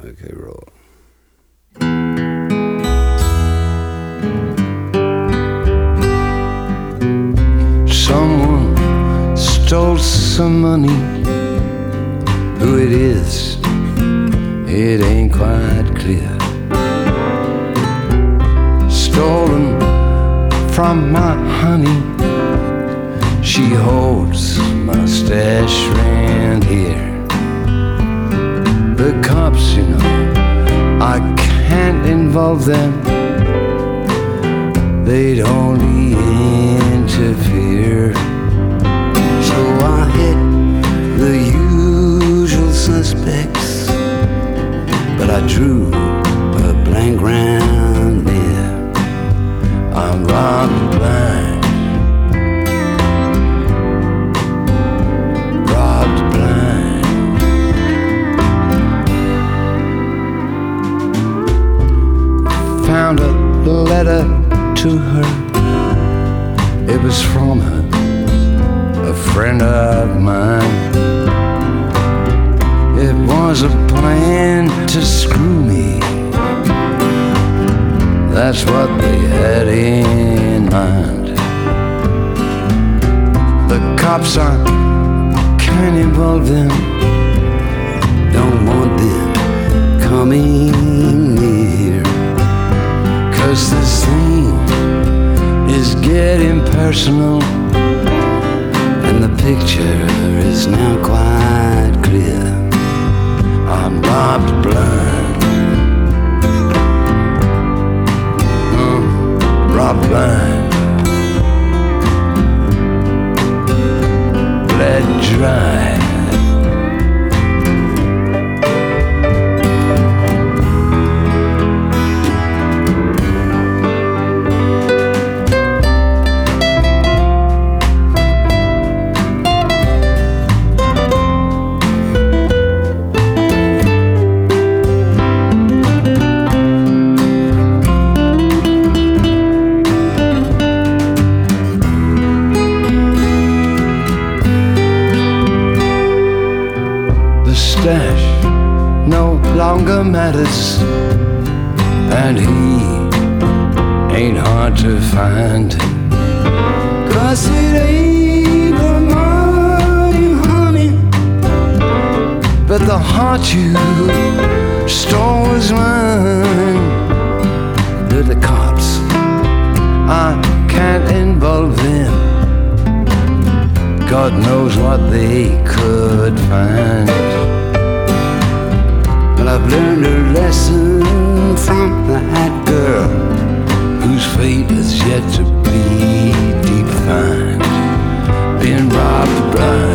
Okay, roll. Someone stole some money. Who it is, it ain't quite clear. Stolen from my honey. She holds my stash round here. The cops, you know, I can't involve them. They'd only interfere. So I hit the usual suspects, but I drew a blank round near. I'm robbed blind, robbed blind. Found a letter to her. It was from her, a friend of mine. It was a plan to screw me. That's what they had in mind. The cops, I can't involve them. Don't want them coming near. 'Cause this thing is getting personal, and the picture is now quite clear. I'm robbed blind, robbed blind, bled dry. Stash no longer matters, and he ain't hard to find. 'Cause it ain't the money, honey, but the heart you stole was mine. To the cops, I can't involve them. God knows what they could find. But I've learned a lesson from that girl, whose fate is yet to be defined. Being robbed blind.